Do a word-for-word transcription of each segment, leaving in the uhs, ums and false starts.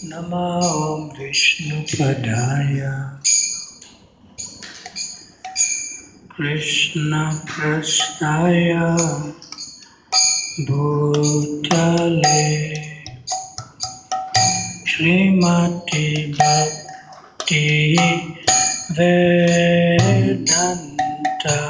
Namo Om Vishnupadaya Krishna Prasthaya Bhutale Srimati Bhakti Vedanta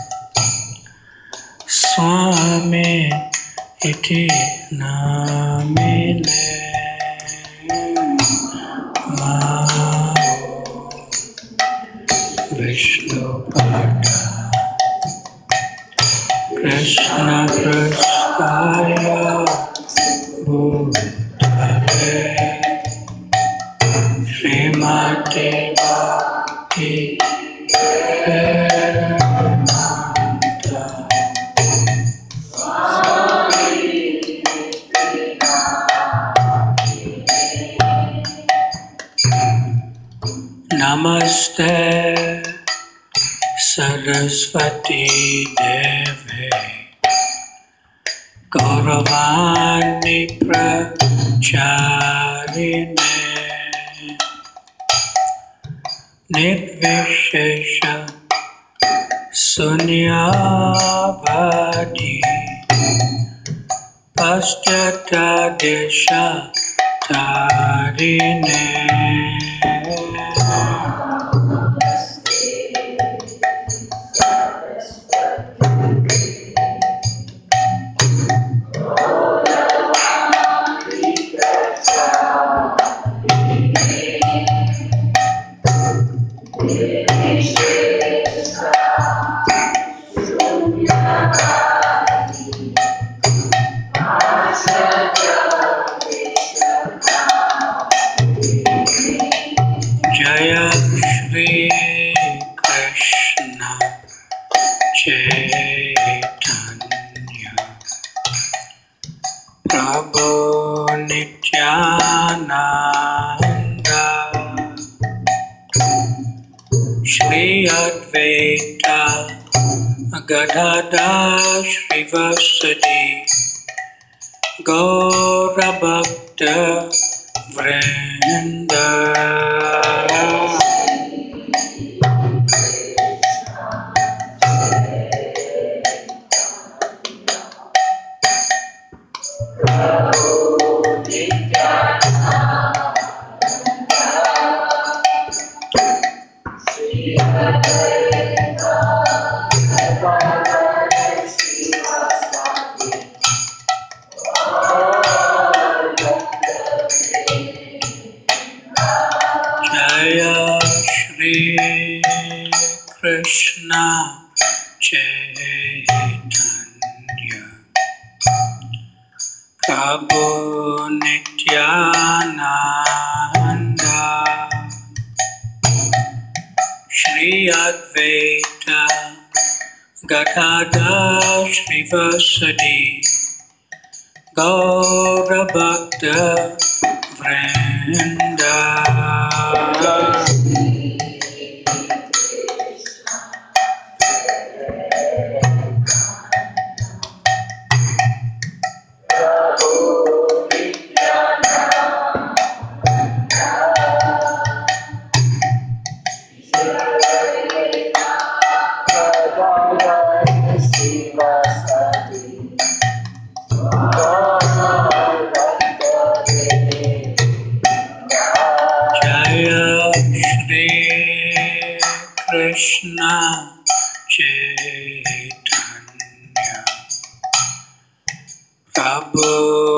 Swami Iti Namine Namo Vishnupada Krishna Prasthaya Bhutale Srimati Bhakti Vedanta Namaste Saraswati Deve Gauravani Pracharine Nirvishesha Sunyavadi Paschata Desha Tarine Jaya Shri Krishna Chaitanya Prabhu Nityananda Shri Advaita Gadadhar Shrivasadi Gaura Bhakta Vrinda Jaya Shri Krishna Chaitanya Prabhu Nityananda Shri Advaita Gadadhar Shrivasadi Gaura Bhakta Vrinda Jaya Shri Krishna Chaitanya Prabhu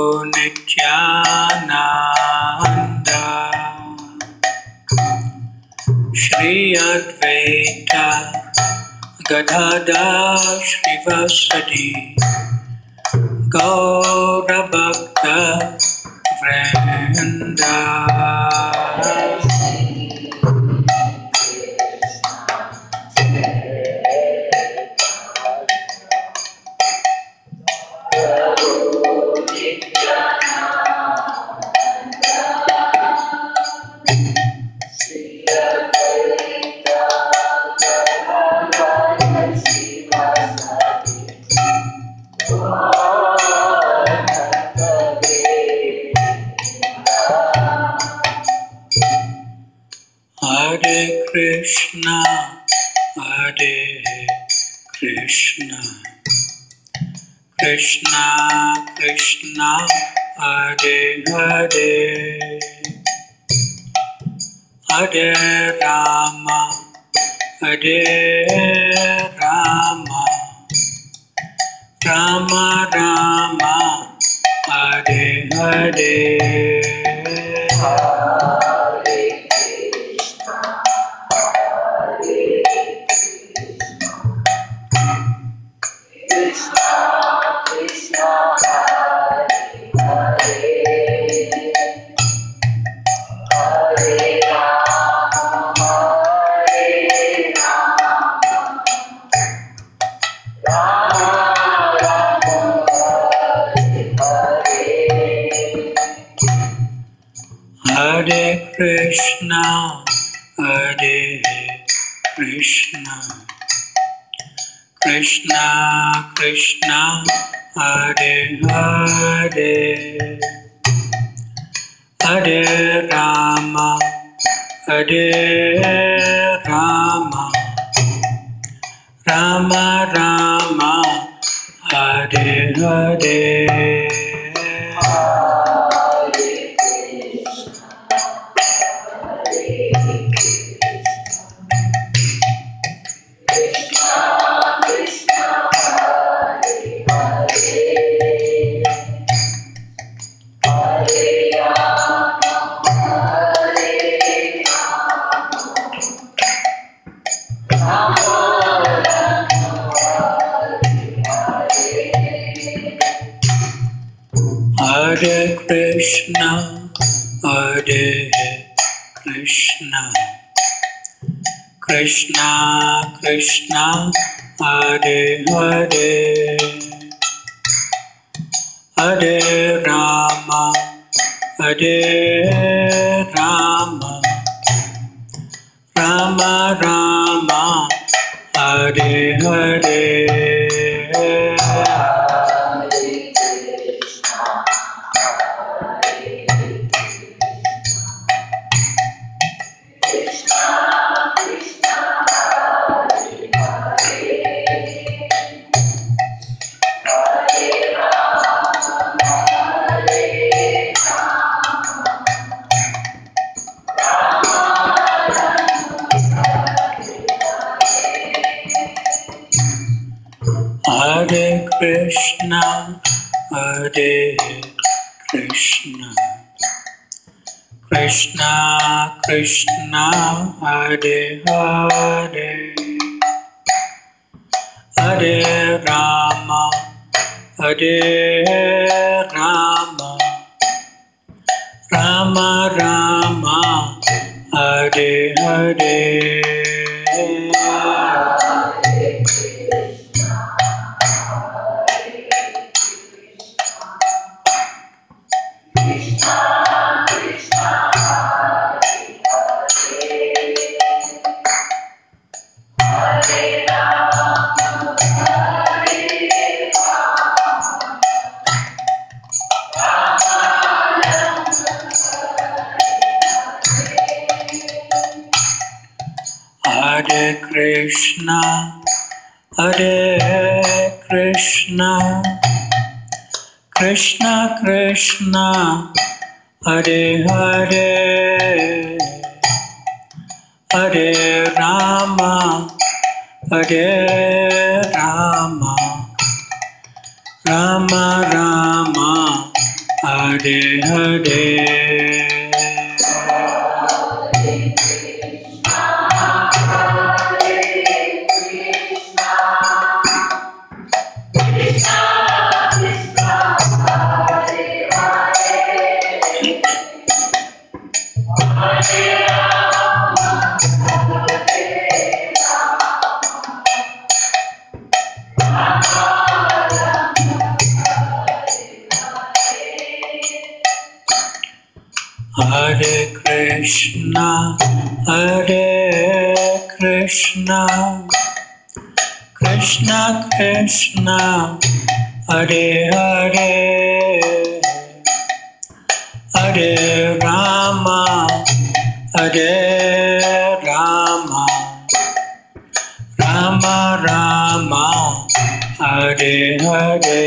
Nityananda Shri Advaita Gadadhar Shrivasadi Gaura Bhakta Vrinda Hare Krishna, Hare Krishna, Krishna Krishna, Hare Hare, Hare Rama, Hare Rama, Rama Rama, Hare Hare. Hare Krishna, Hare Krishna, Krishna Krishna, Hare Hare, Hare Rama, Hare Rama, Rama Rama, Hare Hare. Hare Krishna, Hare Krishna, Krishna Krishna, Hare Hare, Hare Rama, Hare Rama, Rama Rama, Hare Hare. Hare Krishna, Hare Krishna, Krishna Krishna, Hare Hare, Hare Rama, Hare Rama, Rama Rama, Hare Hare. Hare Krishna, Hare Krishna, Krishna Krishna, Hare Hare, Hare Rama, Hare Rama, Rama Rama, Hare Hare. Hare Krishna, Hare Krishna, Krishna Krishna, Hare Hare, Hare Rama, Hare Rama. Rama Rama Hare Hare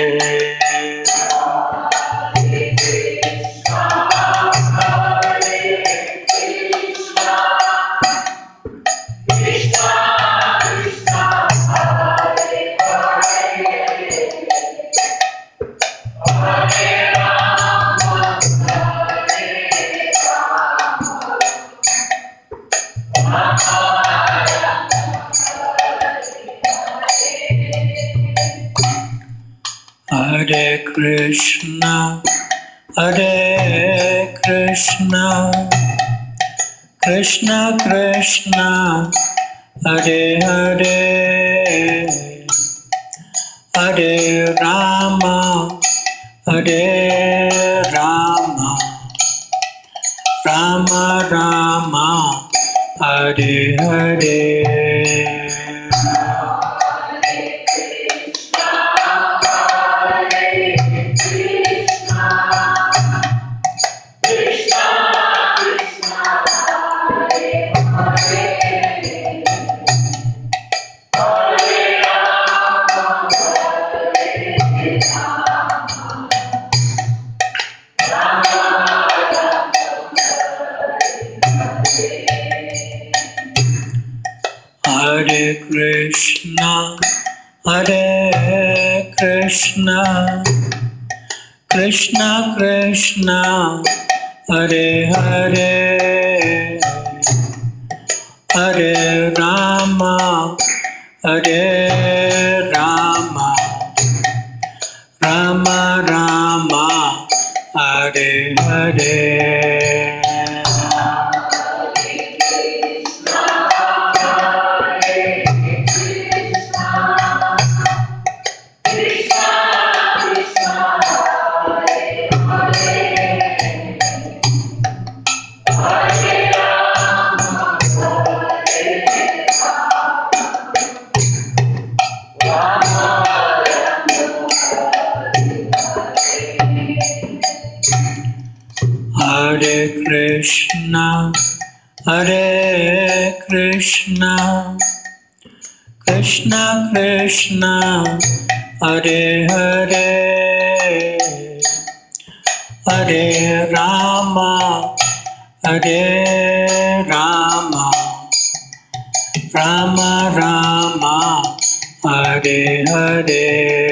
Hare Krishna, Hare Krishna, Krishna Krishna, Hare Hare, Hare Rama, Hare Rama, Rama Rama, Hare Hare. Hare Krishna, Hare Krishna, Krishna Krishna, Hare Hare, Hare Rama, Hare Rama, Rama Rama, Hare Hare. Hare Krishna, Hare Krishna, Krishna Krishna, Hare Hare, Hare Rama, Hare Rama, Rama Rama, Hare Hare.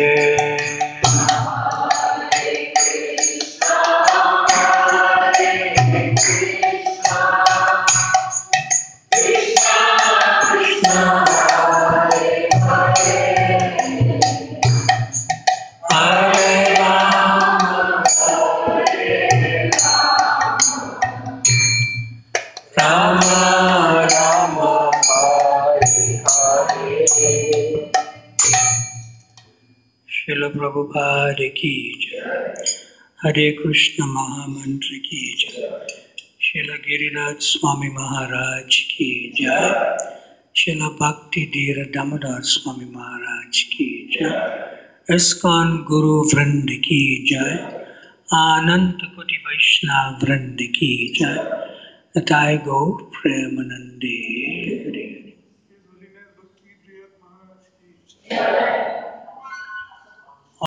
Srila Prabhupada ki jai, Hare Krishna Mahamantra ki jai, Srila Giriraj Swami Maharaj ki jai, Srila Bhakti Dhira Damodar Swami Maharaj ki jai, ISKCON Guru Vrind ki jai, Anant Koti Vaishnav Vrind ki jai, Nitai Gaur Premanande.